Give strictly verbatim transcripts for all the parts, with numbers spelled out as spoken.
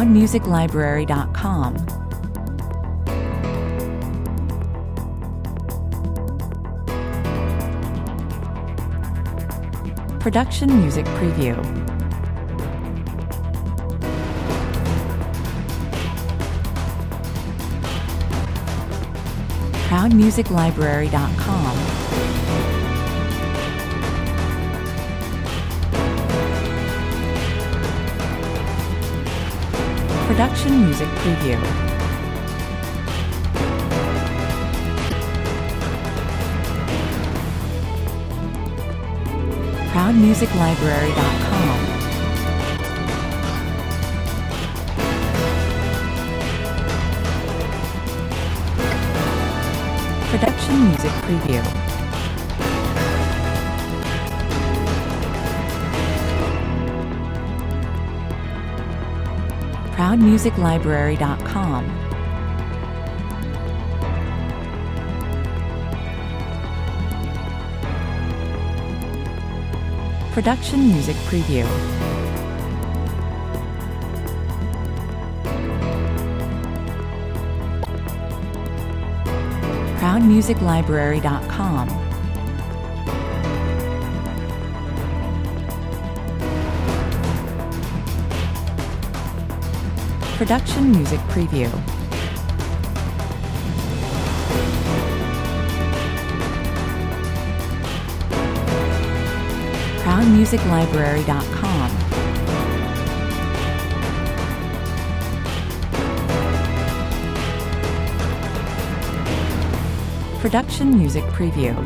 proud music library dot com. Production Music Preview. proud music library dot com. Production Music Preview. proud music library dot com. Production Music Preview. proud music library dot com. Production Music Preview. proud music library dot com. Production Music Preview. proud music library dot com. Production Music Preview.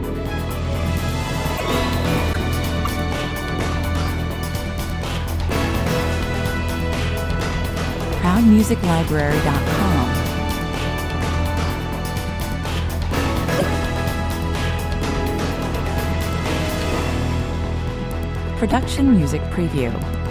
proud music library dot com. Production Music Preview.